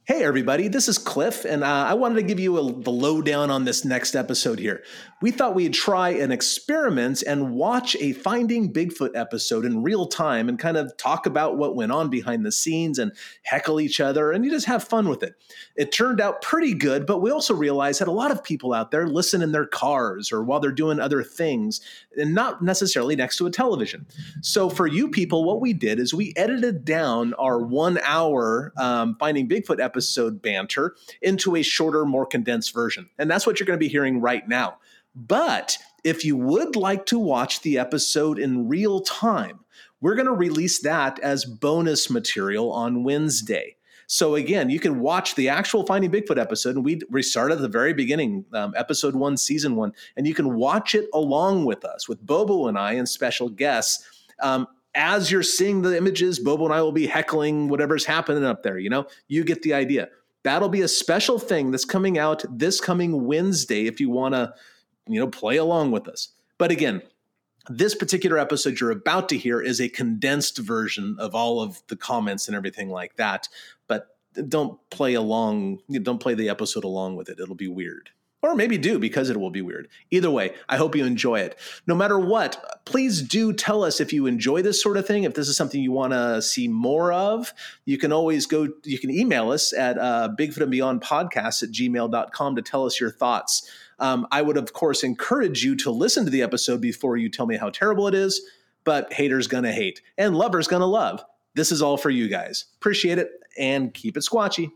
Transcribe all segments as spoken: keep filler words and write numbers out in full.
Hey, everybody, this is Cliff, and uh, I wanted to give you a, the lowdown on this next episode here. We thought we'd try an experiment and watch a Finding Bigfoot episode in real time and kind of talk about what went on behind the scenes and heckle each other, and you just have fun with it. It turned out pretty good, but we also realized that a lot of people out there listen in their cars or while they're doing other things, and not necessarily next to a television. So for you people, what we did is we edited down our one-hour um, Finding Bigfoot episode episode banter into a shorter, more condensed version. And that's what you're going to be hearing right now. But if you would like to watch the episode in real time, we're going to release that as bonus material on Wednesday. So again, you can watch the actual Finding Bigfoot episode, and we restart at the very beginning, um, episode one, season one, and you can watch it along with us, with Bobo and I and special guests. Um, As you're seeing the images, Bobo and I will be heckling whatever's happening up there. You know, you get the idea. That'll be a special thing that's coming out this coming Wednesday if you want to, you know, play along with us. But again, this particular episode you're about to hear is a condensed version of all of the comments and everything like that. But don't play along. Don't play the episode along with it. It'll be weird. Or maybe do, because it will be weird. Either way, I hope you enjoy it. No matter what, please do tell us if you enjoy this sort of thing. If this is something you want to see more of, you can always go, you can email us at uh, Bigfoot and Beyond Podcast at gmail dot com to tell us your thoughts. Um, I would, of course, encourage you to listen to the episode before you tell me how terrible it is, but haters gonna hate and lovers gonna love. This is all for you guys. Appreciate it, and keep it squatchy.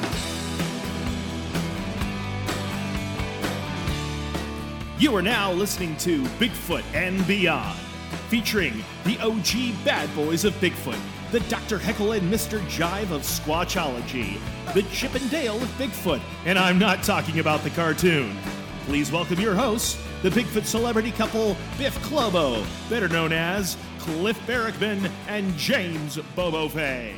You are now listening to Bigfoot and Beyond, featuring the O G bad boys of Bigfoot, the Doctor Heckle and Mister Jive of Squatchology, the Chip and Dale of Bigfoot, and I'm not talking about the cartoon. Please welcome your hosts, the Bigfoot celebrity couple Biff Clobo, better known as Cliff Barrickman and James Bobo Fay.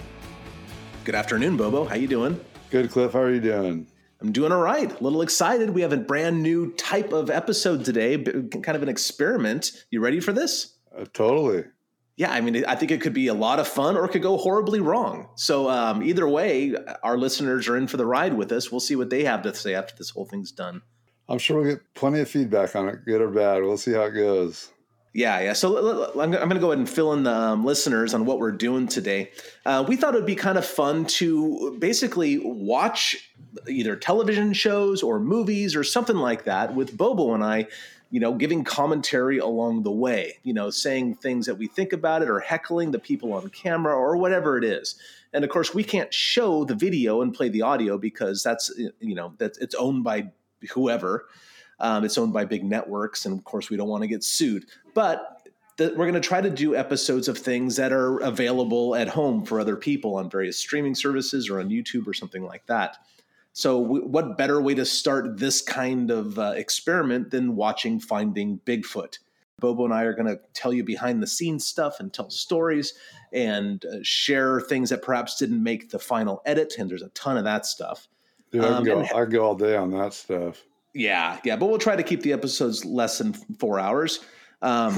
Good afternoon, Bobo. How you doing? Good, Cliff. How are you doing? I'm doing all right. A little excited. We have a brand new type of episode today, kind of an experiment. You ready for this? Uh, totally. Yeah, I mean, I think it could be a lot of fun or it could go horribly wrong. So um, either way, our listeners are in for the ride with us. We'll see what they have to say after this whole thing's done. I'm sure we'll get plenty of feedback on it, good or bad. We'll see how it goes. Yeah, yeah. So I'm going to go ahead and fill in the um, listeners on what we're doing today. Uh, we thought it would be kind of fun to basically watch either television shows or movies or something like that with Bobo and I, you know, giving commentary along the way, you know, saying things that we think about it or heckling the people on camera or whatever it is. And of course, we can't show the video and play the audio because that's, you know, that's it's owned by whoever. Um, it's owned by big networks, and of course, we don't want to get sued. But the, we're going to try to do episodes of things that are available at home for other people on various streaming services or on YouTube or something like that. So w- what better way to start this kind of uh, experiment than watching Finding Bigfoot? Bobo and I are going to tell you behind-the-scenes stuff and tell stories and uh, share things that perhaps didn't make the final edit, and there's a ton of that stuff. Dude, I can, um, go, and, I can go all day on that stuff. Yeah, yeah, but we'll try to keep the episodes less than four hours. Um,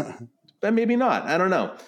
but maybe not. I don't know.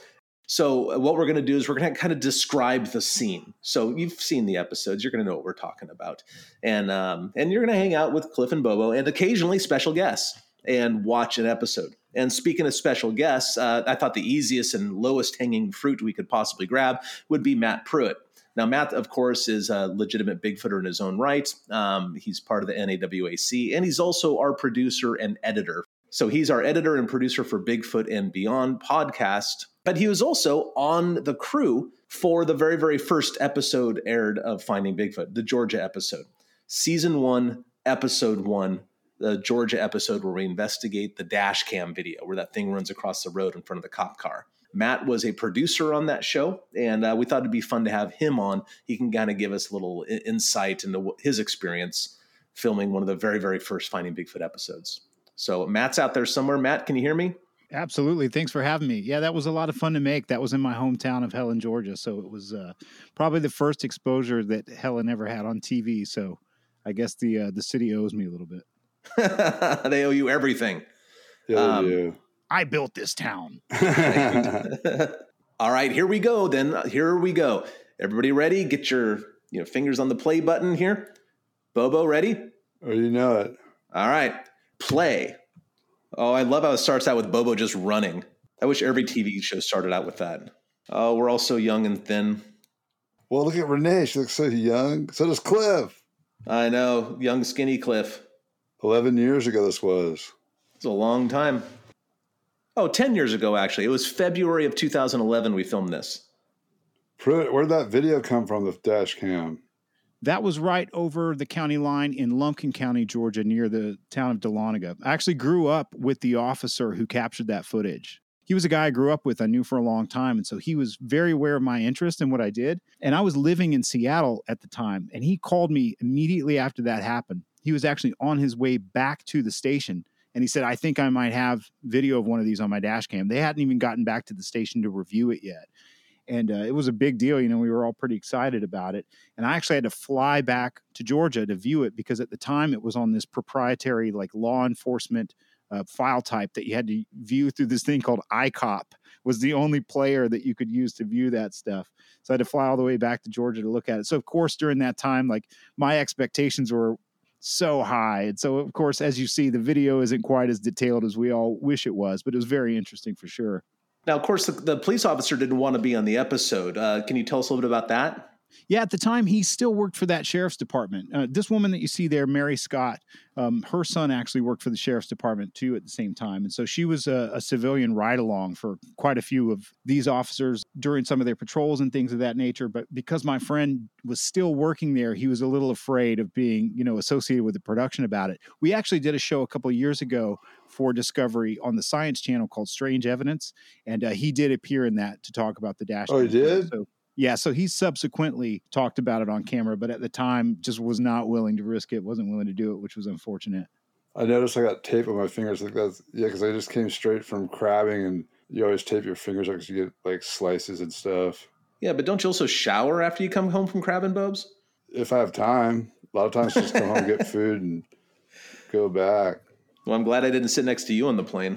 So what we're going to do is we're going to kind of describe the scene. So you've seen the episodes. You're going to know what we're talking about. And um, and you're going to hang out with Cliff and Bobo and occasionally special guests and watch an episode. And speaking of special guests, uh, I thought the easiest and lowest hanging fruit we could possibly grab would be Matt Pruitt. Now, Matt, of course, is a legitimate Bigfooter in his own right. Um, he's part of the N A W A C, and he's also our producer and editor. So he's our editor and producer for Bigfoot and Beyond podcast. But he was also on the crew for the very, very first episode aired of Finding Bigfoot, the Georgia episode. Season one, episode one, the Georgia episode where we investigate the dash cam video where that thing runs across the road in front of the cop car. Matt was a producer on that show, and uh, we thought it'd be fun to have him on. He can kind of give us a little I- insight into his experience filming one of the very, very first Finding Bigfoot episodes. So Matt's out there somewhere. Matt, can you hear me? Absolutely. Thanks for having me. Yeah, that was a lot of fun to make. That was in my hometown of Helen, Georgia. So it was uh, probably the first exposure that Helen ever had on T V. So I guess the uh, the city owes me a little bit. They owe you everything. Yeah, Um, they do. I built this town. All right, here we go then. Here we go. Everybody ready? Get your You know, fingers on the play button here. Bobo, ready? Oh, you know it. All right. Play. Oh, I love how it starts out with Bobo just running. I wish every T V show started out with that. Oh, we're all so young and thin. Well, look at Renee. She looks so young. So does Cliff. I know. Young, skinny Cliff. eleven years ago this was. It's a long time. Oh, ten years ago, actually. It was February of two thousand eleven we filmed this. Where'd that video come from, the dash cam? That was right over the county line in Lumpkin County, Georgia, near the town of Dahlonega. I actually grew up with the officer who captured that footage. He was a guy I grew up with, I knew for a long time, and so he was very aware of my interest in what I did. And I was living in Seattle at the time, and he called me immediately after that happened. He was actually on his way back to the station, and he said, I think I might have video of one of these on my dash cam. They hadn't even gotten back to the station to review it yet. And uh, it was a big deal. You know, we were all pretty excited about it. And I actually had to fly back to Georgia to view it because at the time it was on this proprietary, like, law enforcement uh, file type that you had to view through this thing called I COP. Was the only player that you could use to view that stuff. So I had to fly all the way back to Georgia to look at it. So, of course, during that time, like, my expectations were so high. And so, of course, as you see, the video isn't quite as detailed as we all wish it was, but it was very interesting for sure. Now, of course, the, the police officer didn't want to be on the episode. Uh, can you tell us a little bit about that? Yeah, at the time, he still worked for that sheriff's department. Uh, this woman that you see there, Mary Scott, um, her son actually worked for the sheriff's department, too, at the same time. And so she was a, a civilian ride-along for quite a few of these officers during some of their patrols and things of that nature. But because my friend was still working there, he was a little afraid of being, you know, associated with the production about it. We actually did a show a couple of years ago for Discovery on the Science Channel called Strange Evidence, and uh, he did appear in that to talk about the dash. Oh, he did? So, yeah, so he subsequently talked about it on camera, but at the time just was not willing to risk it, wasn't willing to do it, which was unfortunate. I noticed I got tape on my fingers like that. Yeah, because I just came straight from crabbing, and you always tape your fingers because you get, like, slices and stuff. Yeah, but don't you also shower after you come home from crabbing, Bubs? If I have time. A lot of times just come home, get food, and go back. Well, I'm glad I didn't sit next to you on the plane.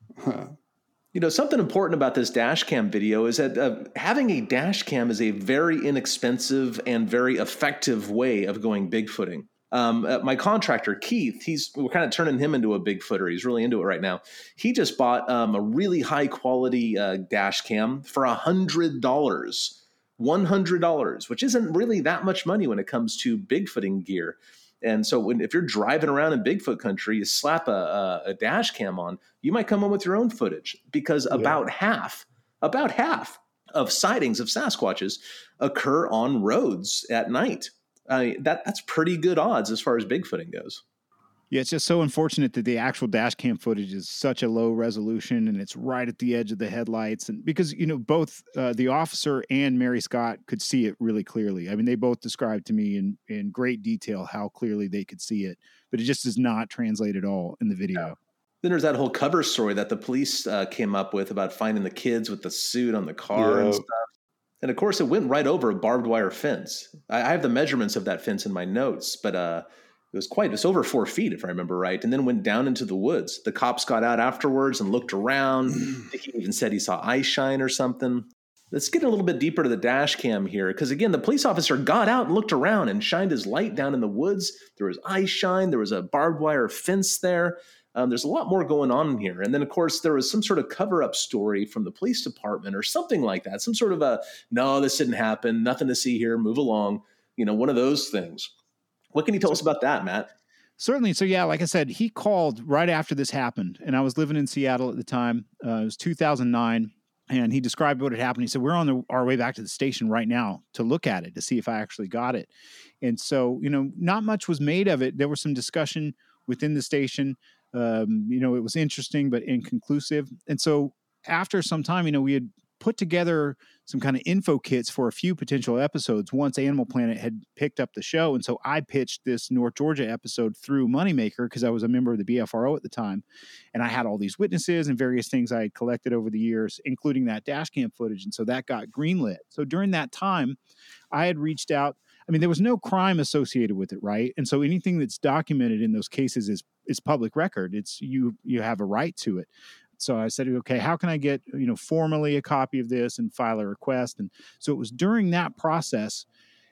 You know, something important about this dash cam video is that uh, having a dash cam is a very inexpensive and very effective way of going Bigfooting. Um, uh, my contractor, Keith, he's we're kind of turning him into a Bigfooter. He's really into it right now. He just bought um, a really high quality uh, dash cam for one hundred dollars. one hundred dollars, which isn't really that much money when it comes to Bigfooting gear. And so when, if you're driving around in Bigfoot country, you slap a, a, a dash cam on, you might come up with your own footage because yeah. about half, about half of sightings of Sasquatches occur on roads at night. I mean, that that's pretty good odds as far as Bigfooting goes. Yeah, it's just so unfortunate that the actual dash cam footage is such a low resolution and it's right at the edge of the headlights. And because, you know, both uh, the officer and Mary Scott could see it really clearly. I mean, they both described to me in, in great detail how clearly they could see it, but it just does not translate at all in the video. Yeah. Then there's that whole cover story that the police uh, came up with about finding the kids with the suit on the car yeah. and stuff. And of course, it went right over a barbed wire fence. I, I have the measurements of that fence in my notes, but uh, it was quite, it's over four feet, if I remember right, and then went down into the woods. The cops got out afterwards and looked around. I think he even said he saw eye shine or something. Let's get a little bit deeper to the dash cam here, because again, the police officer got out and looked around and shined his light down in the woods. There was eye shine. There was a barbed wire fence there. Um, there's a lot more going on here. And then, of course, there was some sort of cover-up story from the police department or something like that. Some sort of a, no, this didn't happen. Nothing to see here. Move along. You know, one of those things. What can you tell us about that, Matt? Certainly. So, yeah, like I said, he called right after this happened, and I was living in Seattle at the time. Uh, it was two thousand nine, and he described what had happened. He said, we're on the, our way back to the station right now to look at it, to see if I actually got it. And so, you know, not much was made of it. There was some discussion within the station. Um, you know, it was interesting, but inconclusive. And so after some time, you know, we had put together some kind of info kits for a few potential episodes once Animal Planet had picked up the show. And so I pitched this North Georgia episode through Moneymaker because I was a member of the B F R O at the time. And I had all these witnesses and various things I had collected over the years, including that dash cam footage. And so that got greenlit. So during that time, I had reached out. I mean, there was no crime associated with it, right? And so anything that's documented in those cases is is public record. It's you you have a right to it. So I said, okay, how can I get, you know, formally a copy of this and file a request? And so it was during that process,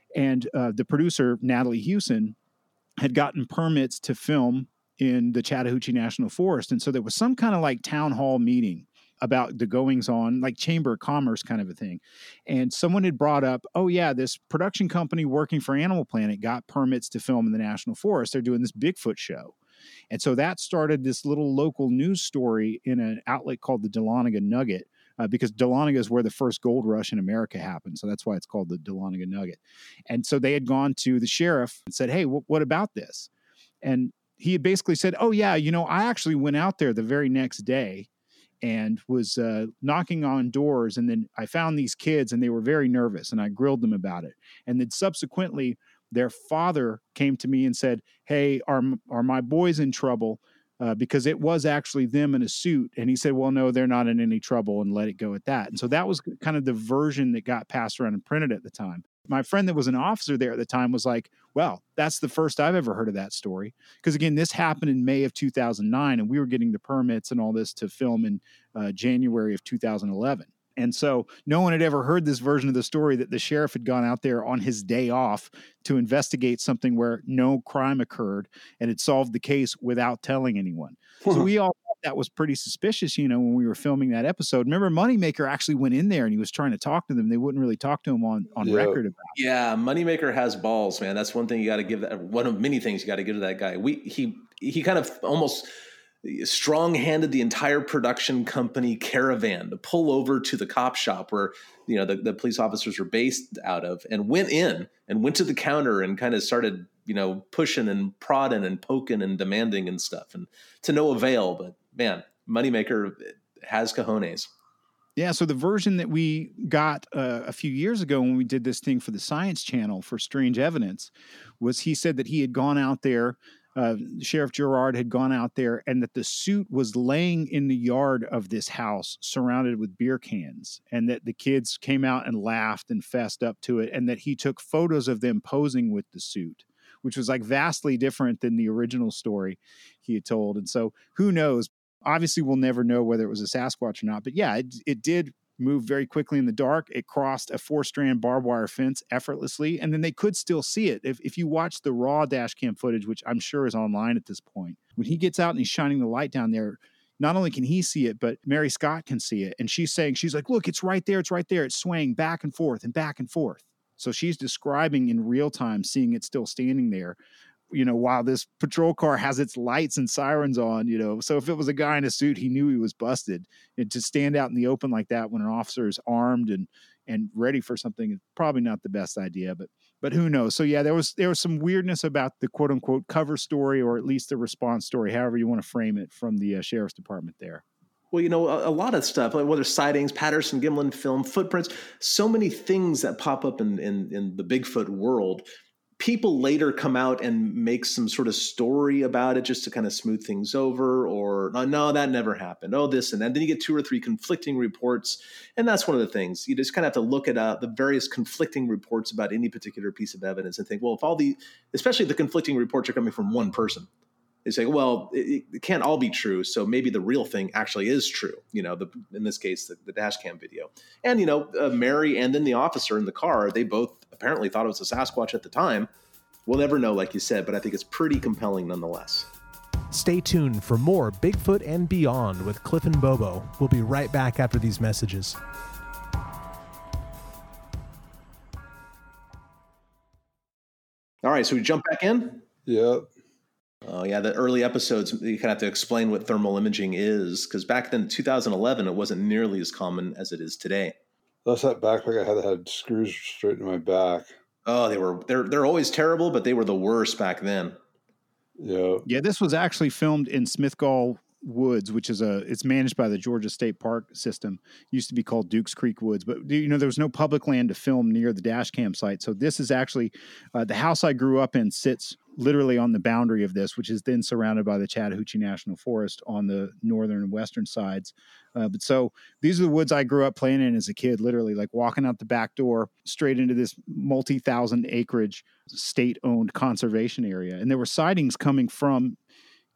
And uh, the producer, Natalie Hewson, had gotten permits to film in the Chattahoochee National Forest. And so there was some kind of like town hall meeting about the goings on, like Chamber of Commerce kind of a thing. And someone had brought up, oh yeah, this production company working for Animal Planet got permits to film in the National Forest. They're doing this Bigfoot show. And so that started this little local news story in an outlet called the Dahlonega Nugget, uh, because Dahlonega is where the first gold rush in America happened. So that's why it's called the Dahlonega Nugget. And so they had gone to the sheriff and said, hey, w- what about this? And he had basically said, oh yeah, you know, I actually went out there the very next day and was uh, knocking on doors. And then I found these kids and they were very nervous and I grilled them about it. And then subsequently, their father came to me and said, hey, are, are my boys in trouble? Uh, because it was actually them in a suit. And he said, well, no, they're not in any trouble, and let it go at that. And so that was kind of the version that got passed around and printed at the time. My friend that was an officer there at the time was like, well, that's the first I've ever heard of that story. Because again, this happened in May of two thousand nine, and we were getting the permits and all this to film in uh, January of two thousand eleven. And so no one had ever heard this version of the story that the sheriff had gone out there on his day off to investigate something where no crime occurred and had solved the case without telling anyone. So we all thought that was pretty suspicious, you know, when we were filming that episode. Remember, Moneymaker actually went in there and he was trying to talk to them. They wouldn't really talk to him on, on Yeah. record about it. Yeah, Moneymaker has balls, man. That's one thing you got to give that. One of many things you got to give to that guy. We he he kind of almost strong-handed the entire production company caravan to pull over to the cop shop where, you know, the, the police officers were based out of, and went in and went to the counter and kind of started, you know, pushing and prodding and poking and demanding and stuff, and to no avail. But man, Moneymaker has cojones. Yeah, so the version that we got uh, a few years ago when we did this thing for the Science Channel for Strange Evidence was he said that he had gone out there, uh, Sheriff Gerard had gone out there, and that the suit was laying in the yard of this house surrounded with beer cans, and that the kids came out and laughed and fessed up to it, and that he took photos of them posing with the suit, which was like vastly different than the original story he had told. And so who knows? Obviously, we'll never know whether it was a Sasquatch or not. But yeah, it, it did move very quickly in the dark. It crossed a four-strand barbed wire fence effortlessly, and then they could still see it. If, if you watch the raw dash cam footage, which I'm sure is online at this point, when he gets out and he's shining the light down there, not only can he see it, but Mary Scott can see it. And she's saying, she's like, look, it's right there. It's right there. It's swaying back and forth and back and forth. So she's describing in real time, seeing it still standing there, you know, while this patrol car has its lights and sirens on, you know. So if it was a guy in a suit, he knew he was busted. And to stand out in the open like that when an officer is armed and and ready for something is probably not the best idea, but but who knows? So yeah, there was there was some weirdness about the quote unquote cover story, or at least the response story, however you want to frame it, from the uh, sheriff's department there. Well, you know, a, a lot of stuff, like whether sightings, Patterson Gimlin film, footprints, so many things that pop up in, in, in the Bigfoot world. People later come out and make some sort of story about it just to kind of smooth things over, or no, no, that never happened. Oh, this and that. Then you get two or three conflicting reports. And that's one of the things. You just kind of have to look at uh, the various conflicting reports about any particular piece of evidence and think, well, if all the, especially the conflicting reports are coming from one person, they say, well, it, it can't all be true. So maybe the real thing actually is true. You know, the, in this case, the, the dash cam video. And, you know, uh, Mary and then the officer in the car, they both apparently thought it was a Sasquatch at the time. We'll never know, like you said, but I think it's pretty compelling nonetheless. Stay tuned for more Bigfoot and Beyond with Cliff and Bobo. We'll be right back after these messages. All right, so we jump back in? Yeah. Oh, yeah, the early episodes, you kind of have to explain what thermal imaging is, because back then, in two thousand eleven, it wasn't nearly as common as it is today. That's that backpack I had that had screws straight in my back. Oh, they were they're they're always terrible, but they were the worst back then. Yeah. Yeah, this was actually filmed in Smithgall Woods, which is a it's managed by the Georgia State Park System. It used to be called Dukes Creek Woods, but you know there was no public land to film near the dash cam site. So this is actually uh, the house I grew up in sits literally on the boundary of this, which is then surrounded by the Chattahoochee National Forest on the northern and western sides. Uh, but so these are the woods I grew up playing in as a kid, literally like walking out the back door straight into this multi-thousand acreage state-owned conservation area. And there were sightings coming from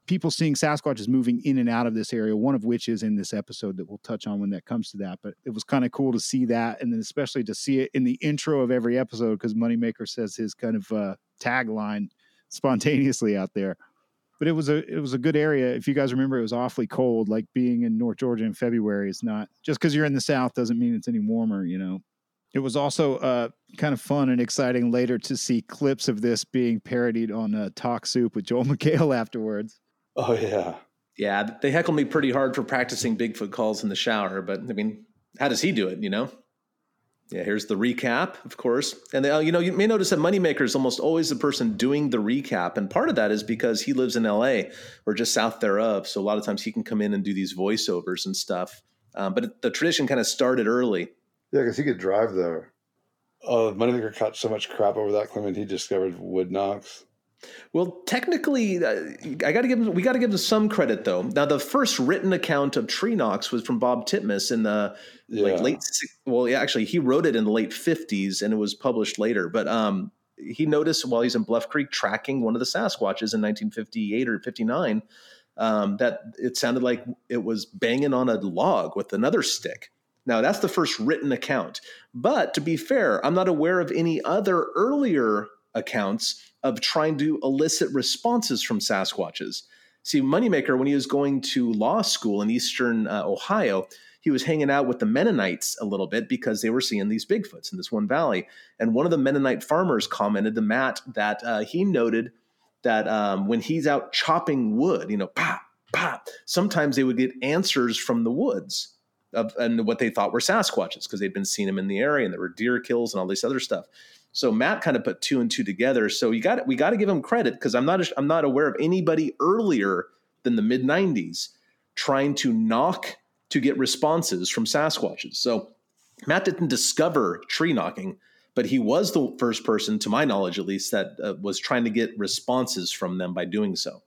people seeing Sasquatches moving in and out of this area, one of which is in this episode that we'll touch on when that comes to that. But it was kind of cool to see that, and then especially to see it in the intro of every episode, because Moneymaker says his kind of uh, tagline spontaneously out there. But it was a it was a good area. If you guys remember, it was awfully cold. Like being in North Georgia in February is not, just because you're in the South doesn't mean it's any warmer, you know. It was also uh, kind of fun and exciting later to see clips of this being parodied on uh, Talk Soup with Joel McHale afterwards. Oh, yeah. Yeah, they heckle me pretty hard for practicing Bigfoot calls in the shower, but I mean, how does he do it, you know? Yeah, here's the recap, of course. And, they, uh, you know, you may notice that Moneymaker is almost always the person doing the recap. And part of that is because he lives in L A or just south thereof. So a lot of times he can come in and do these voiceovers and stuff. Um, but it, the tradition kind of started early. Yeah, because he could drive there. Oh, Moneymaker caught so much crap over that claim, and he discovered wood knocks. Well, technically, uh, I got to give him, we got to give him some credit, though. Now, the first written account of tree knocks was from Bob Titmus in the Yeah. like late. Well, yeah, actually, he wrote it in the late fifties, and it was published later. But um, he noticed while he's in Bluff Creek tracking one of the Sasquatches in nineteen fifty-eight or fifty-nine um, that it sounded like it was banging on a log with another stick. Now, that's the first written account. But to be fair, I'm not aware of any other earlier accounts of trying to elicit responses from Sasquatches. See, Moneymaker, when he was going to law school in eastern uh, Ohio, he was hanging out with the Mennonites a little bit because they were seeing these Bigfoots in this one valley. And one of the Mennonite farmers commented to Matt that uh, he noted that um, when he's out chopping wood, you know, pop, pop, sometimes they would get answers from the woods of and what they thought were Sasquatches because they'd been seeing them in the area and there were deer kills and all this other stuff. So Matt kind of put two and two together. So you got we got to give him credit because I'm not I'm not aware of anybody earlier than the mid nineties trying to knock to get responses from Sasquatches. So Matt didn't discover tree knocking, but he was the first person, to my knowledge at least, that uh, was trying to get responses from them by doing so.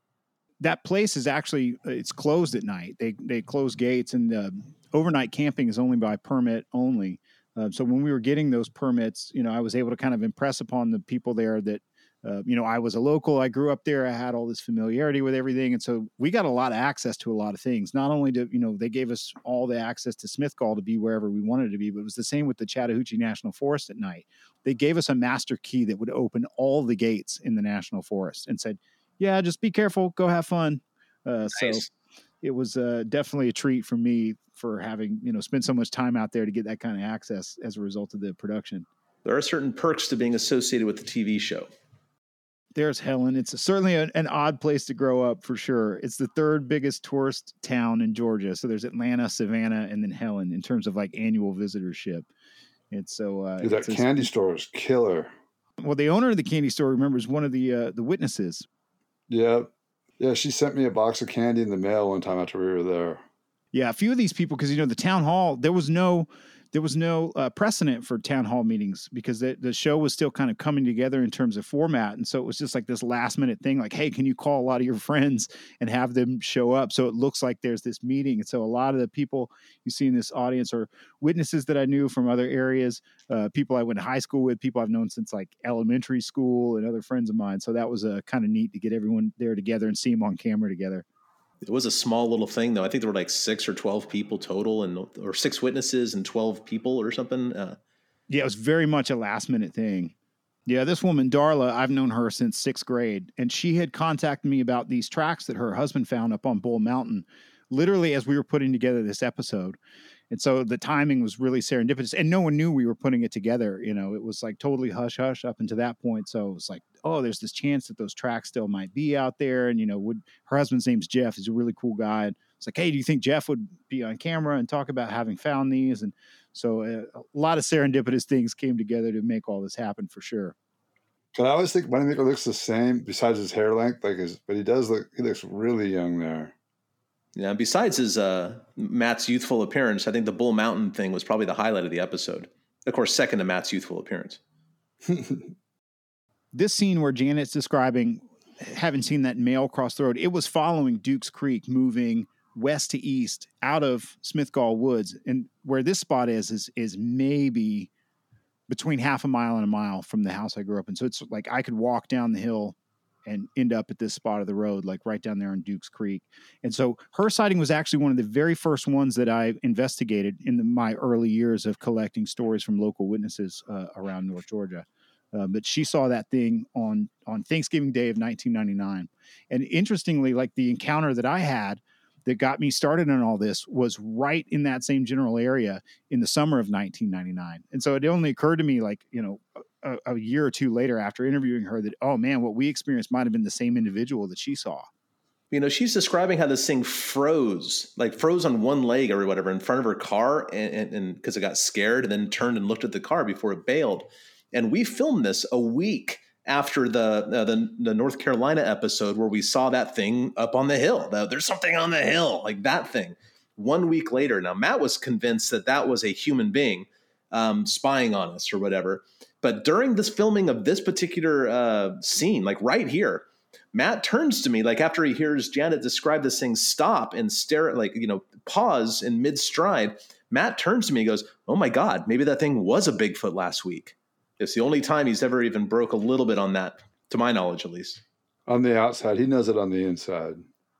That place is actually, it's closed at night. They they close gates, and uh, overnight camping is only by permit only. Uh, so when we were getting those permits, you know, I was able to kind of impress upon the people there that, uh, you know, I was a local. I grew up there. I had all this familiarity with everything. And so we got a lot of access to a lot of things. Not only to, you know, they gave us all the access to Smithgall to be wherever we wanted to be, but it was the same with the Chattahoochee National Forest at night. They gave us a master key that would open all the gates in the National Forest and said, yeah, just be careful. Go have fun. Uh, Nice. So it was uh, definitely a treat for me for having, you know, spent so much time out there to get that kind of access as a result of the production. There are certain perks to being associated with the T V show. There's Helen. It's certainly a, an odd place to grow up for sure. It's the third biggest tourist town in Georgia. So there's Atlanta, Savannah, and then Helen in terms of like annual visitorship. And so uh, Dude, that it's a- candy store is killer. well, the owner of the candy store, remember, is one of the uh, the witnesses. Yeah. Yeah, she sent me a box of candy in the mail one time after we were there. Yeah, a few of these people, because you know the town hall, there was no, there was no uh, precedent for town hall meetings because the, the show was still kind of coming together in terms of format, and so it was just like this last minute thing. Like, hey, can you call a lot of your friends and have them show up? So it looks like there's this meeting, and so a lot of the people you see in this audience are witnesses that I knew from other areas, uh, people I went to high school with, people I've known since like elementary school, and other friends of mine. So that was uh, kind of neat to get everyone there together and see them on camera together. It was a small little thing, though. I think there were like six or twelve people total, and or six witnesses and twelve people or something. Uh, Yeah, it was very much a last minute thing. Yeah, this woman, Darla, I've known her since sixth grade, and she had contacted me about these tracks that her husband found up on Bull Mountain, literally as we were putting together this episode. And so the timing was really serendipitous, and no one knew we were putting it together. You know, it was like totally hush hush up until that point. So it was like, oh, there's this chance that those tracks still might be out there. And, you know, would her husband's name's Jeff. He's a really cool guy. And it's like, hey, do you think Jeff would be on camera and talk about having found these? And so uh, a lot of serendipitous things came together to make all this happen for sure. But I always think Moneymaker looks the same besides his hair length, like his, but he does look, he looks really young there. yeah. Besides his uh, Matt's youthful appearance, I think the Bull Mountain thing was probably the highlight of the episode. Of course, second to Matt's youthful appearance. This scene where Janet's describing having seen that male cross the road, it was following Duke's Creek moving west to east out of Smithgall Woods. And where this spot is, is, is maybe between half a mile and a mile from the house I grew up in. So it's like I could walk down the hill and end up at this spot of the road, like right down there on Dukes Creek. And so her sighting was actually one of the very first ones that I investigated in the, my early years of collecting stories from local witnesses uh, around North Georgia. Uh, but she saw that thing on, on Thanksgiving Day of nineteen ninety-nine. And interestingly, like the encounter that I had that got me started on all this was right in that same general area in the summer of nineteen ninety-nine. And so it only occurred to me, like, you know, a, a year or two later after interviewing her that, oh man, what we experienced might have been the same individual that she saw. You know, she's describing how this thing froze, like froze on one leg or whatever in front of her car, and because it got scared, and then turned and looked at the car before it bailed. And we filmed this a week after the, uh, the the North Carolina episode where we saw that thing up on the hill. There's something on the hill, like that thing. One week later, now Matt was convinced that that was a human being um, spying on us or whatever. But during this filming of this particular uh, scene, like right here, Matt turns to me, like after he hears Janet describe this thing, stop and stare at, like, you know, pause in mid stride. Matt turns to me and goes, oh my God, maybe that thing was a Bigfoot last week. It's the only time he's ever even broke a little bit on that, to my knowledge, at least. On the outside, he knows it on the inside.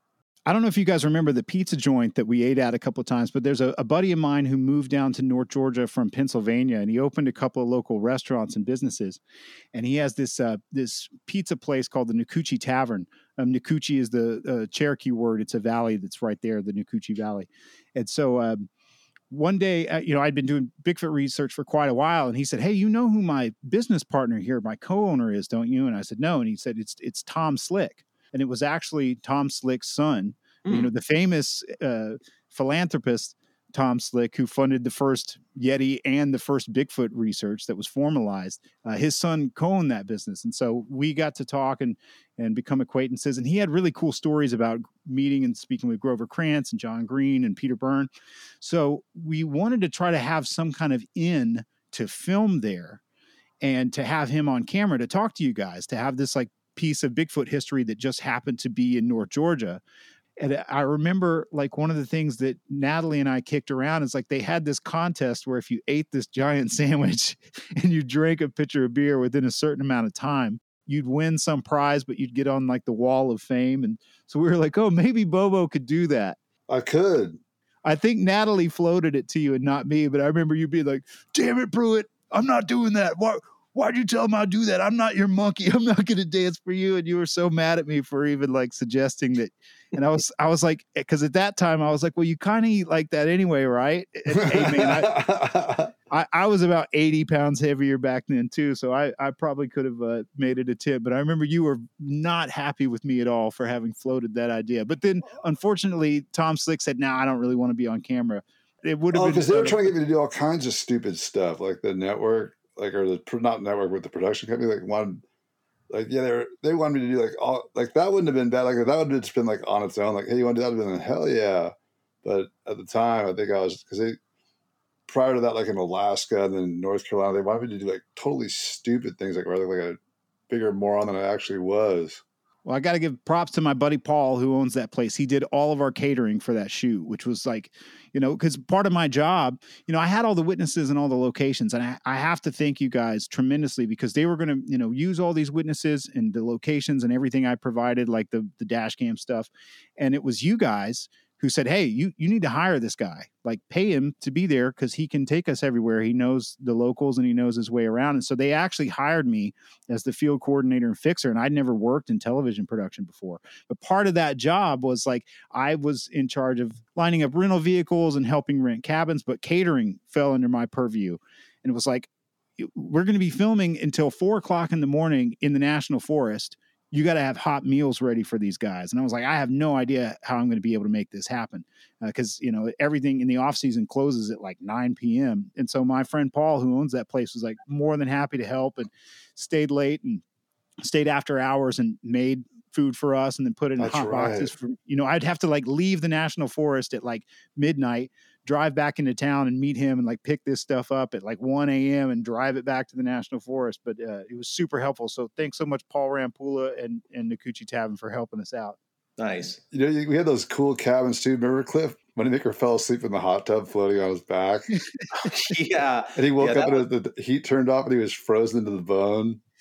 I don't know if you guys remember the pizza joint that we ate at a couple of times, but there's a, a buddy of mine who moved down to North Georgia from Pennsylvania, and he opened a couple of local restaurants and businesses. And he has this uh, this pizza place called the Nacoochee Tavern. Um, Nacoochee is the uh, Cherokee word. It's a valley that's right there, the Nacoochee Valley. And so um, one day, uh, you know, I'd been doing Bigfoot research for quite a while, and he said, hey, you know who my business partner here, my co-owner is, don't you? And I said, no. And he said, it's it's Tom Slick. And it was actually Tom Slick's son, mm. you know, the famous uh, philanthropist, Tom Slick, who funded the first Yeti and the first Bigfoot research that was formalized. Uh, his son co-owned that business. And so we got to talk and, and become acquaintances. And he had really cool stories about meeting and speaking with Grover Krantz and John Green and Peter Byrne. So we wanted to try to have some kind of in to film there and to have him on camera to talk to you guys, to have this like piece of Bigfoot history that just happened to be in North Georgia. And I remember like one of the things that Natalie and I kicked around is like they had this contest where if you ate this giant sandwich and you drank a pitcher of beer within a certain amount of time, you'd win some prize, but you'd get on like the wall of fame. And so we were like, oh, maybe Bobo could do that. I could. I think Natalie floated it to you and not me, but I remember you being like, damn it, Pruitt, I'm not doing that. Why? Why'd you tell him I'd do that? I'm not your monkey. I'm not going to dance for you. And you were so mad at me for even like suggesting that. And I was, I was like, because at that time I was like, well, you kind of eat like that anyway, right? And, hey, man, I, I, I was about eighty pounds heavier back then too. So I, I probably could have uh, made it a tip. But I remember you were not happy with me at all for having floated that idea. But then unfortunately, Tom Slick said, no, nah, I don't really want to be on camera. It would have oh, been because they were trying to get me to do all kinds of stupid stuff, like the network. Like, or the not network with the production company, like wanted, like yeah, they were, they wanted me to do like all like that wouldn't have been bad. Like that would have just been like on its own. Like, hey, you want to do that? I'd have been like, hell yeah. But at the time, I think I was because they prior to that, like in Alaska and then North Carolina, they wanted me to do like totally stupid things, like rather like a bigger moron than I actually was. Well, I got to give props to my buddy Paul, who owns that place. He did all of our catering for that shoot, which was like, you know, because part of my job, you know, I had all the witnesses and all the locations. And I, I have to thank you guys tremendously because they were going to, you know, use all these witnesses and the locations and everything I provided, like the, the dash cam stuff. And it was you guys who said, hey, you, you need to hire this guy, like pay him to be there because he can take us everywhere. He knows the locals and he knows his way around. And so they actually hired me as the field coordinator and fixer. And I'd never worked in television production before. But part of that job was like I was in charge of lining up rental vehicles and helping rent cabins, but catering fell under my purview. And it was like, we're going to be filming until four o'clock in the morning in the National Forest. You got to have hot meals ready for these guys. And I was like, I have no idea how I'm going to be able to make this happen. Uh, Cause you know, everything in the off season closes at like nine p.m. And so my friend Paul, who owns that place, was like more than happy to help and stayed late and stayed after hours and made food for us and then put it in That's hot right. boxes for, you know, I'd have to like leave the National Forest at like midnight, drive back into town and meet him and like pick this stuff up at like one a.m. and drive it back to the National Forest. But uh, it was super helpful. So thanks so much, Paul Rampula and, and Nacoochee Tavern for helping us out. Nice. You know, we had those cool cabins too. Remember, Cliff? Moneymaker fell asleep in the hot tub floating on his back. Yeah. And he woke yeah, up and was... the heat turned off and he was frozen into the bone.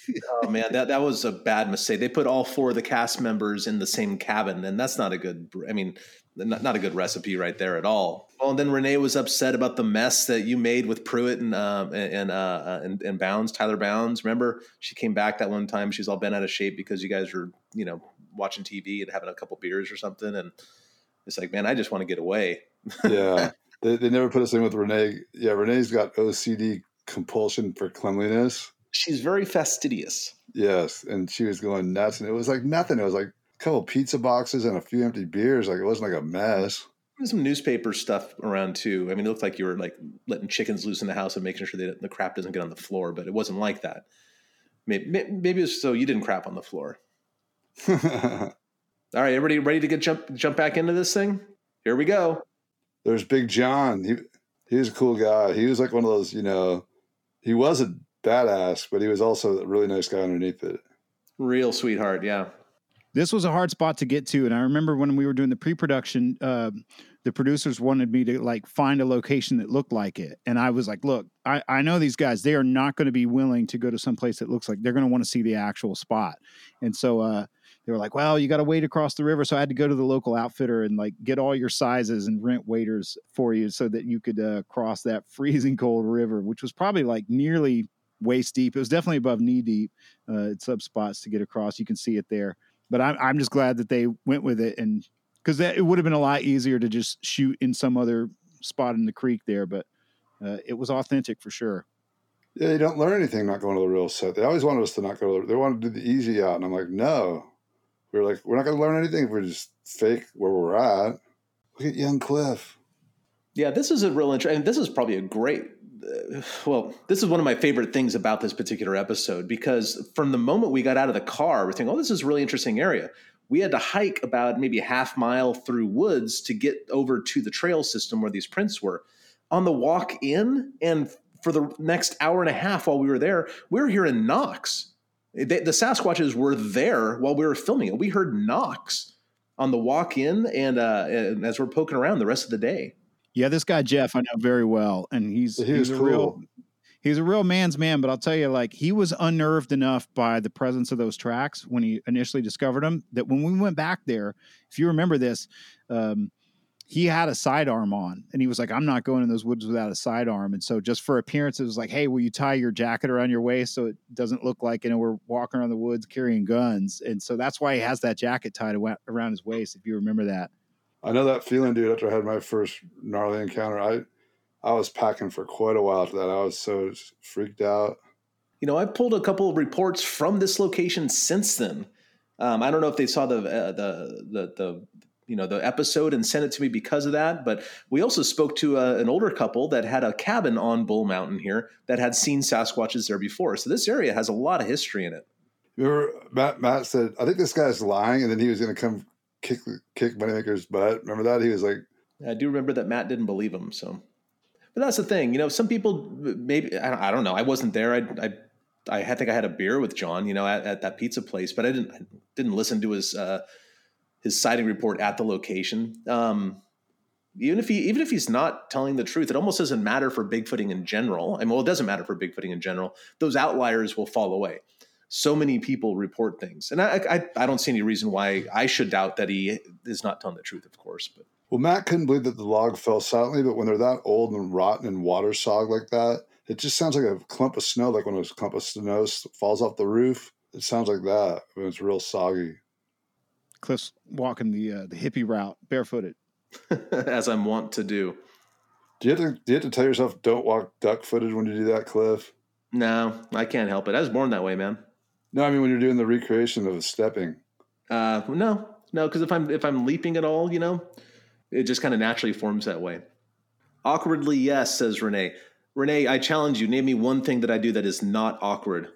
Oh man, that, that was a bad mistake. They put all four of the cast members in the same cabin, and that's not a good, I mean, not, not a good recipe right there at all. Well, and then Renee was upset about the mess that you made with Pruitt and uh, and, uh, and and Bounds, Tyler Bounds. Remember, she came back that one time. She was all bent out of shape because you guys were, you know, watching T V and having a couple beers or something. And it's like, man, I just want to get away. Yeah, they, they never put us in with Renee. Yeah, Renee's got O C D, compulsion for cleanliness. She's very fastidious. Yes, and she was going nuts, and it was like nothing. It was like a couple pizza boxes and a few empty beers. Like it wasn't like a mess. There's some newspaper stuff around too. I mean, it looked like you were like letting chickens loose in the house and making sure that the crap doesn't get on the floor, but it wasn't like that. Maybe, maybe it was so you didn't crap on the floor. All right, everybody ready to get jump jump back into this thing? Here we go. There's Big John. He he was a cool guy. He was like one of those, you know, he was a badass, but he was also a really nice guy underneath it. Real sweetheart, yeah. This was a hard spot to get to, and I remember when we were doing the pre-production, uh, the producers wanted me to like find a location that looked like it, and I was like, "Look, I, I know these guys; they are not going to be willing to go to some place that looks like they're going to want to see the actual spot." And so uh, they were like, "Well, you got to wait across the river." So I had to go to the local outfitter and like get all your sizes and rent waiters for you so that you could uh, cross that freezing cold river, which was probably like nearly waist deep. It was definitely above knee deep uh, at some spots to get across. You can see it there. But I'm I'm just glad that they went with it, and because it would have been a lot easier to just shoot in some other spot in the creek there. But uh, it was authentic for sure. Yeah, you don't learn anything not going to the real set. They always wanted us to not go to the, they wanted to do the easy out, and I'm like, no. We were like, we're not going to learn anything if we're just fake where we're at. Look at young Cliff. Yeah, this is a real interesting. And this is probably a great. Uh, well, this is one of my favorite things about this particular episode because from the moment we got out of the car, we're thinking, "Oh, this is a really interesting area." We had to hike about maybe a half mile through woods to get over to the trail system where these prints were. On the walk in, and for the next hour and a half while we were there, we were hearing knocks. They, the Sasquatches were there while we were filming it. We heard knocks on the walk in, and, uh, and as we're poking around the rest of the day. Yeah, this guy Jeff I know very well, and he's He he's was a cool. real he's a real man's man. But I'll tell you, like he was unnerved enough by the presence of those tracks when he initially discovered them that when we went back there, if you remember this, um, he had a sidearm on, and he was like, "I'm not going in those woods without a sidearm." And so, just for appearance, it was like, "Hey, will you tie your jacket around your waist so it doesn't look like you know we're walking around the woods carrying guns?" And so that's why he has that jacket tied around his waist. If you remember that. I know that feeling, dude. After I had my first gnarly encounter, I I was packing for quite a while after that. I was so freaked out. You know, I pulled a couple of reports from this location since then. Um, I don't know if they saw the, uh, the the the you know the episode and sent it to me because of that. But we also spoke to a, an older couple that had a cabin on Bull Mountain here that had seen Sasquatches there before. So this area has a lot of history in it. Remember, Matt Matt said, "I think this guy's lying," and then he was going to come kick kick Moneymaker's butt. Remember that? He was like, I do remember that Matt didn't believe him. So, but that's the thing. You know, some people maybe I don't, I don't know. I wasn't there. I I I think I had a beer with John. You know, at, at that pizza place, but I didn't I didn't listen to his uh, his sighting report at the location. Um, even if he even if he's not telling the truth, it almost doesn't matter for bigfooting in general. I mean, well, it doesn't matter for bigfooting in general. Those outliers will fall away. So many people report things, and I, I I don't see any reason why I should doubt that he is not telling the truth, of course. But well, Matt couldn't believe that the log fell silently, but when they're that old and rotten and watersogged like that, it just sounds like a clump of snow, like when a clump of snow falls off the roof. It sounds like that when it's real soggy. Cliff's walking the uh, the hippie route barefooted, as I'm wont to do. Do you have to do you have to tell yourself don't walk duck footed when you do that, Cliff? No, I can't help it. I was born that way, man. No, I mean when you're doing the recreation of stepping. Uh, no, no, because if I'm if I'm leaping at all, you know, it just kind of naturally forms that way. Awkwardly, yes, says Renee. Renee, I challenge you. Name me one thing that I do that is not awkward.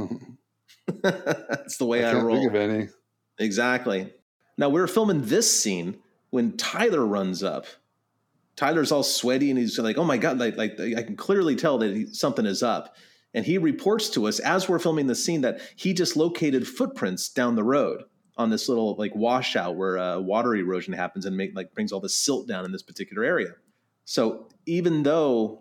That's the way I, I can't roll. think of any. Exactly. Now we were filming this scene when Tyler runs up. Tyler's all sweaty and he's like, "Oh my god!" Like, like I can clearly tell that he, something is up. And he reports to us as we're filming the scene that he just located footprints down the road on this little like washout where uh, water erosion happens and make like brings all the silt down in this particular area. So even though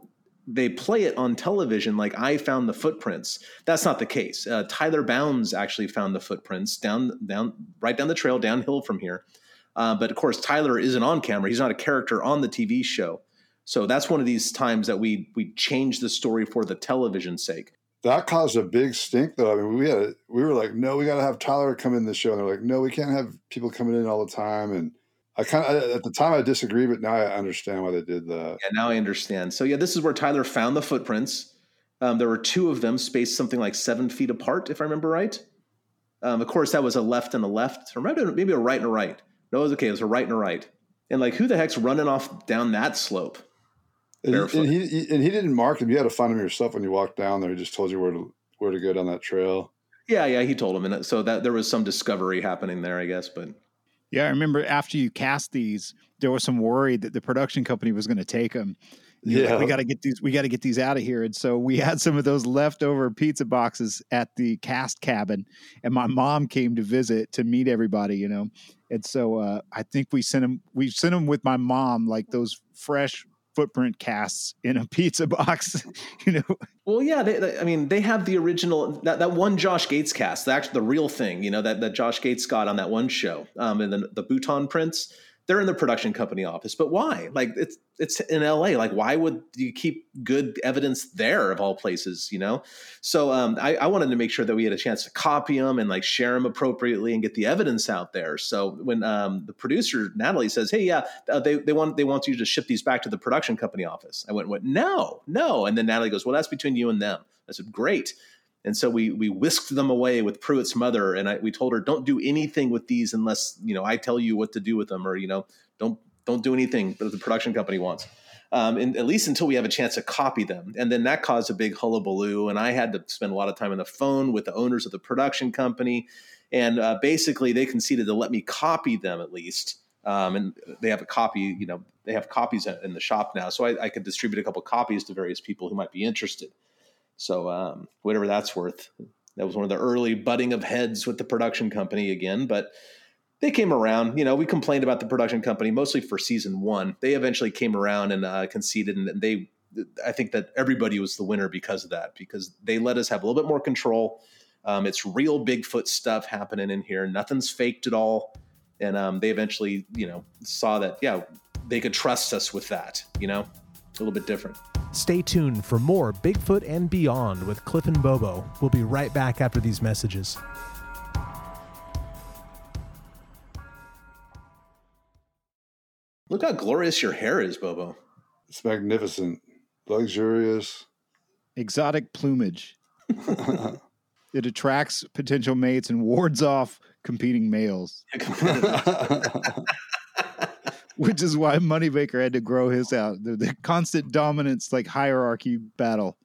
they play it on television like I found the footprints. That's not the case. Uh, Tyler Bounds actually found the footprints down, down, right down the trail, downhill from here. Uh, but of course, Tyler isn't on camera. He's not a character on the T V show. So that's one of these times that we we changed the story for the television's sake. That caused a big stink, though. I mean, we had a, we were like, no, we got to have Tyler come in the show. And they're like, no, we can't have people coming in all the time. And I kind of, at the time I disagree, but now I understand why they did that. Yeah, now I understand. So yeah, this is where Tyler found the footprints. Um, there were two of them spaced something like seven feet apart, if I remember right. Um, of course, that was a left and a left, or maybe a right and a right. No, it was okay. It was a right and a right. And like, who the heck's running off down that slope? And, and he, he and he didn't mark them. You had to find them yourself when you walked down there. He just told you where to where to go down that trail. Yeah, yeah, he told him, and so that there was some discovery happening there, I guess. But yeah, I remember after you cast these, there was some worry that the production company was going to take them. You're yeah, like, we got to get these. We got to get these out of here. And so we had some of those leftover pizza boxes at the cast cabin, and my mom came to visit to meet everybody. You know, and so uh, I think we sent them. We sent them with my mom, like those fresh footprint casts in a pizza box, you know. Well, yeah, they, they, I mean, they have the original that, that one Josh Gates cast, the actual the real thing, you know, that, that Josh Gates got on that one show, um, and then the Bhutan prints. They're in the production company office, but why? Like it's it's in L A. Like why would you keep good evidence there of all places? You know. So um, I, I wanted to make sure that we had a chance to copy them and like share them appropriately and get the evidence out there. So when um, the producer Natalie says, "Hey, yeah, uh, they they want they want you to ship these back to the production company office," I went, "What? No, no." And then Natalie goes, "Well, that's between you and them." I said, "Great." And so we we whisked them away with Pruitt's mother, and I, we told her, "Don't do anything with these unless you know I tell you what to do with them, or you know, don't don't do anything that the production company wants, um, and at least until we have a chance to copy them." And then that caused a big hullabaloo, and I had to spend a lot of time on the phone with the owners of the production company, and uh, basically they conceded to let me copy them at least. Um, and they have a copy, you know, they have copies in the shop now, so I, I could distribute a couple copies to various people who might be interested. So um, whatever that's worth, that was one of the early butting of heads with the production company again, but they came around. You know, we complained about the production company mostly for season one. They eventually came around and uh, conceded, and they, I think that everybody was the winner because of that, because they let us have a little bit more control. Um, it's real Bigfoot stuff happening in here. Nothing's faked at all. And um, they eventually, you know, saw that, yeah, they could trust us with that, you know, a little bit different. Stay tuned for more Bigfoot and Beyond with Cliff and Bobo. We'll be right back after these messages. Look how glorious your hair is, Bobo. It's magnificent, luxurious, exotic plumage. It attracts potential mates and wards off competing males. Which is why Moneymaker had to grow his out. The, the constant dominance, like hierarchy battle.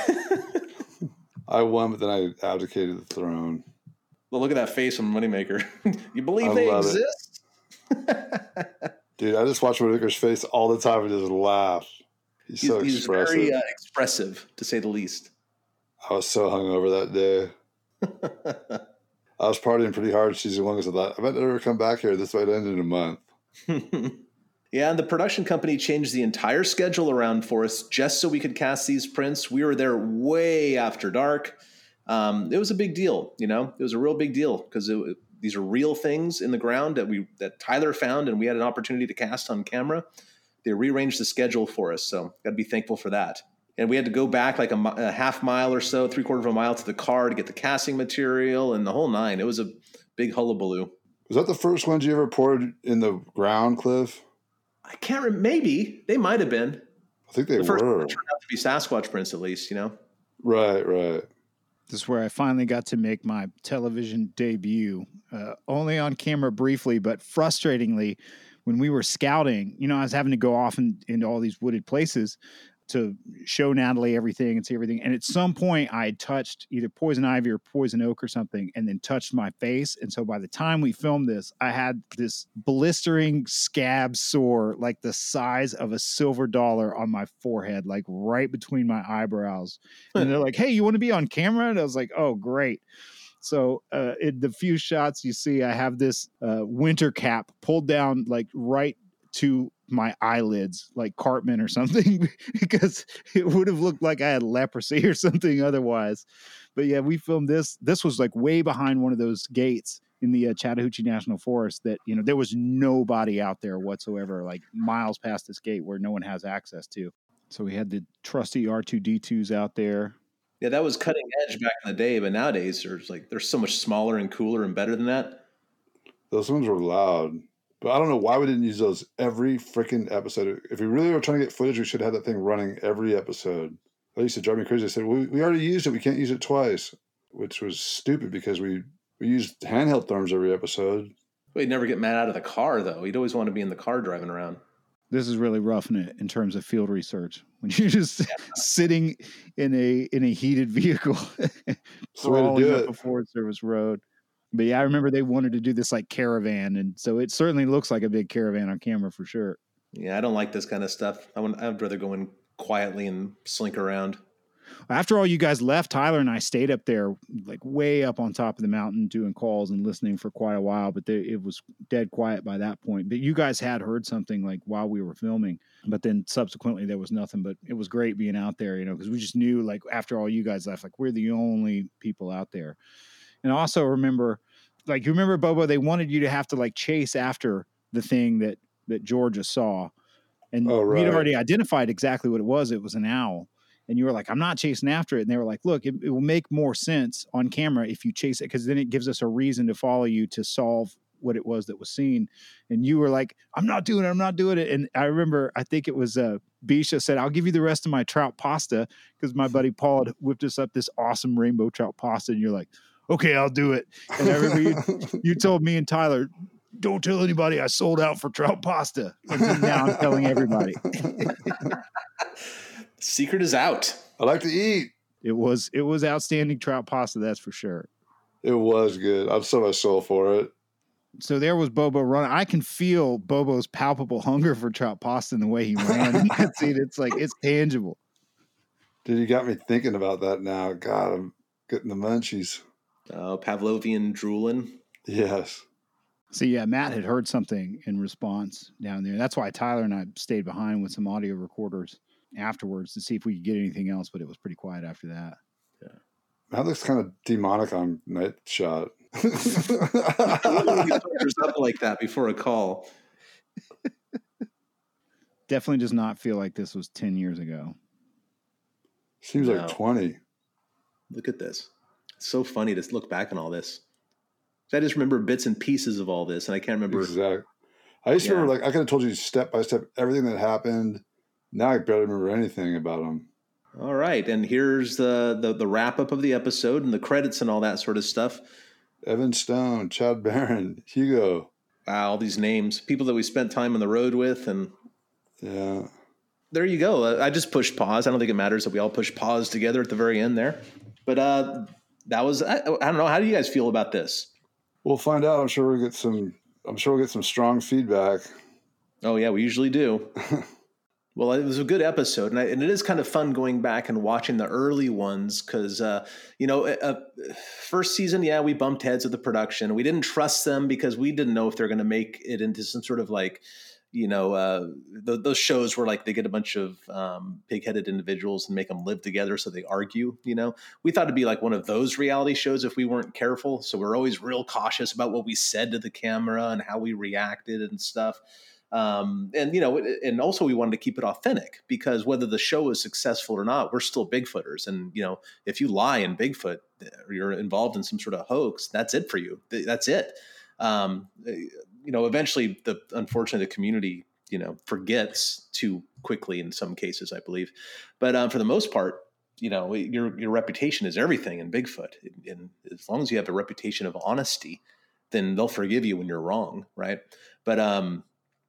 I won, but then I abdicated the throne. Well, look at that face on Moneymaker. You believe I they love exist? Dude, I just watch Moneymaker's face all the time and just laugh. He's, he's so he's expressive. He's very uh, expressive, to say the least. I was so hungover that day. I was partying pretty hard season one because I thought, I might never come back here. This might end in a month. Yeah, and the production company changed the entire schedule around for us just so we could cast these prints. We were there way after dark. Um, it was a big deal, you know. It was a real big deal because these are real things in the ground that we that Tyler found, and we had an opportunity to cast on camera. They rearranged the schedule for us, so got to be thankful for that. And we had to go back like a, a half mile or so, three quarters of a mile to the car to get the casting material and the whole nine. It was a big hullabaloo. Was that the first ones you ever poured in the ground, Cliff? I can't remember. Maybe. They might have been. I think they the first were. one turned out to be Sasquatch prints, at least, you know? Right, right. This is where I finally got to make my television debut. Uh, only on camera briefly, but frustratingly, when we were scouting, you know, I was having to go off in, into all these wooded places to show Natalie everything and see everything. And at some point I had touched either poison ivy or poison oak or something and then touched my face. And so by the time we filmed this, I had this blistering scab sore, like the size of a silver dollar on my forehead, like right between my eyebrows. And they're like, "Hey, you want to be on camera?" And I was like, "Oh, great." So uh, in the few shots you see, I have this uh, winter cap pulled down like right to my eyelids like Cartman or something because it would have looked like I had leprosy or something otherwise. But yeah, we filmed this. This was like way behind one of those gates in the uh, Chattahoochee National Forest that, you know, there was nobody out there whatsoever, like miles past this gate where no one has access to. So we had the trusty R two D twos out there. Yeah, that was cutting edge back in the day, but nowadays there's like they're so much smaller and cooler and better than that. Those ones were loud. But I don't know why we didn't use those every freaking episode. If we really were trying to get footage, we should have that thing running every episode. That used to drive me crazy. I said, we, we already used it. We can't use it twice, which was stupid because we, we used handheld therms every episode. We'd never get Matt out of the car, though. He'd always want to be in the car driving around. This is really roughing it in terms of field research. When you're just yeah. sitting in a in a heated vehicle crawling up a Forest Service road. But yeah, I remember they wanted to do this like caravan, and so it certainly looks like a big caravan on camera for sure. Yeah, I don't like this kind of stuff. I would, I'd rather go in quietly and slink around. After all you guys left, Tyler and I stayed up there, like way up on top of the mountain, doing calls and listening for quite a while. But they, it was dead quiet by that point. But you guys had heard something like while we were filming. But then subsequently there was nothing. But it was great being out there, you know, because we just knew, like, after all you guys left, like we're the only people out there. And I also remember, like, you remember, Bobo, they wanted you to have to, like, chase after the thing that, that Georgia saw. And oh, right. we'd already identified exactly what it was. It was an owl. And you were like, I'm not chasing after it. And they were like, look, it, it will make more sense on camera if you chase it, because then it gives us a reason to follow you to solve what it was that was seen. And you were like, I'm not doing it. I'm not doing it. And I remember, I think it was uh, Bisha said, I'll give you the rest of my trout pasta, because my buddy Paul had whipped us up this awesome rainbow trout pasta. And you're like, okay, I'll do it. And I remember you, you told me and Tyler, don't tell anybody I sold out for trout pasta. And now I'm telling everybody. Secret is out. I like to eat. It was it was outstanding trout pasta, that's for sure. It was good. I'd sell my soul for it. So there was Bobo running. I can feel Bobo's palpable hunger for trout pasta in the way he ran. You can see it. It's like, it's tangible. Dude, you got me thinking about that now. God, I'm getting the munchies. Uh, Pavlovian drooling. Yes. So yeah, Matt had heard something in response down there. That's why Tyler and I stayed behind with some audio recorders afterwards to see if we could get anything else, but it was pretty quiet after that. Yeah. That looks kind of demonic on night shot. There's nothing like that before a call. Definitely does not feel like this was ten years ago. Seems no. like twenty. Look at this. It's so funny to look back on all this. I just remember bits and pieces of all this, and I can't remember. Exactly. I used to yeah. remember, like, I could have told you step by step everything that happened. Now I barely remember anything about them. All right. And here's the, the, the wrap up of the episode and the credits and all that sort of stuff. Evan Stone, Chad Barron, Hugo. Wow, all these names. People that we spent time on the road with. And yeah. There you go. I just pushed pause. I don't think it matters that we all push pause together at the very end there. But uh, that was, I, I don't know. How do you guys feel about this? We'll find out. I'm sure we'll get some, I'm sure we'll get some strong feedback. Oh, yeah, we usually do. Well, it was a good episode, and, I, and it is kind of fun going back and watching the early ones because, uh, you know, uh, first season, yeah, we bumped heads with the production. We didn't trust them because we didn't know if they're going to make it into some sort of like, you know, uh, th- those shows where like they get a bunch of um, pig-headed individuals and make them live together so they argue, you know. We thought it'd be like one of those reality shows if we weren't careful. So we're always real cautious about what we said to the camera and how we reacted and stuff. Um, and, you know, and also we wanted to keep it authentic because whether the show is successful or not, we're still Bigfooters. And, you know, if you lie in Bigfoot or you're involved in some sort of hoax, that's it for you. That's it. Um, you know, eventually the unfortunate community, you know, forgets too quickly in some cases, I believe. But um, for the most part, you know, your, your reputation is everything in Bigfoot. And as long as you have a reputation of honesty, then they'll forgive you when you're wrong. Right. But, um,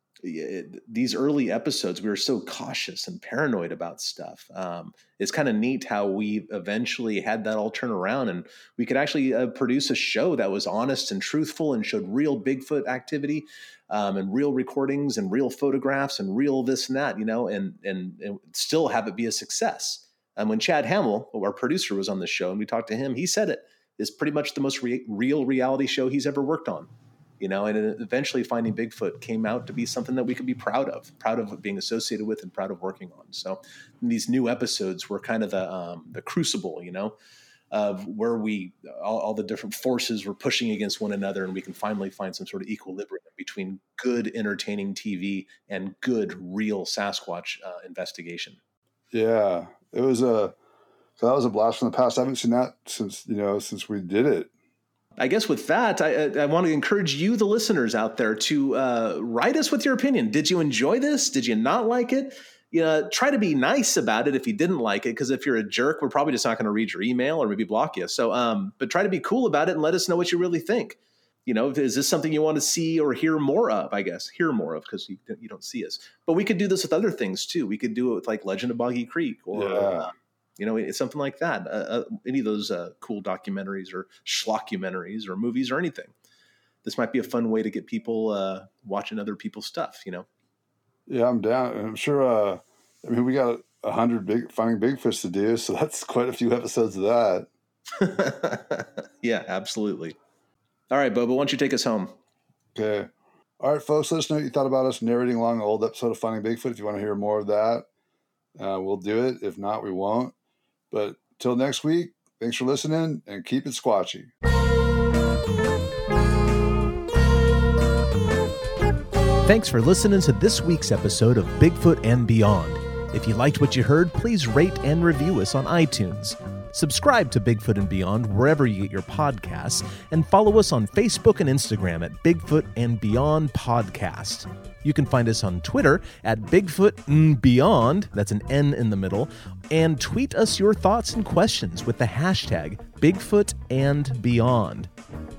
these early episodes, we were so cautious and paranoid about stuff. Um, it's kind of neat how we eventually had that all turn around and we could actually uh, produce a show that was honest and truthful and showed real Bigfoot activity um, and real recordings and real photographs and real this and that, you know, and, and, and still have it be a success. And when Chad Hamill, our producer, was on the show and we talked to him, he said it is pretty much the most re- real reality show he's ever worked on. you know, and eventually Finding Bigfoot came out to be something that we could be proud of, proud of being associated with and proud of working on. So these new episodes were kind of the, um, the crucible, you know, of where we, all, all the different forces were pushing against one another, and we can finally find some sort of equilibrium between good, entertaining T V and good, real Sasquatch uh, investigation. Yeah, it was a, that was a blast from the past. I haven't seen that since, you know, since we did it. I guess with that, I, I want to encourage you, the listeners out there, to uh, write us with your opinion. Did you enjoy this? Did you not like it? You know, try to be nice about it if you didn't like it, because if you're a jerk, we're probably just not going to read your email or maybe block you. So, um, but try to be cool about it and let us know what you really think. You know, is this something you want to see or hear more of? I guess hear more of, because you, you don't see us. But we could do this with other things too. We could do it with like Legend of Boggy Creek, or Yeah. uh, you know, it's something like that. Uh, uh, any of those uh, cool documentaries or schlockumentaries or movies or anything. This might be a fun way to get people uh, watching other people's stuff, you know? Yeah, I'm down. And I'm sure, uh, I mean, we got a hundred big Finding Bigfish to do, so that's quite a few episodes of that. Yeah, absolutely. All right, Bobo, why don't you take us home? Okay. All right, folks, let us know what you thought about us narrating along an old episode of Finding Bigfoot. If you want to hear more of that, uh, we'll do it. If not, we won't. But till next week, thanks for listening, and keep it squatchy. Thanks for listening to this week's episode of Bigfoot and Beyond. If you liked what you heard, please rate and review us on iTunes. Subscribe to Bigfoot and Beyond wherever you get your podcasts, and follow us on Facebook and Instagram at Bigfoot and Beyond Podcast. You can find us on Twitter at Bigfoot and Beyond, that's an N in the middle, and tweet us your thoughts and questions with the hashtag Bigfoot and Beyond.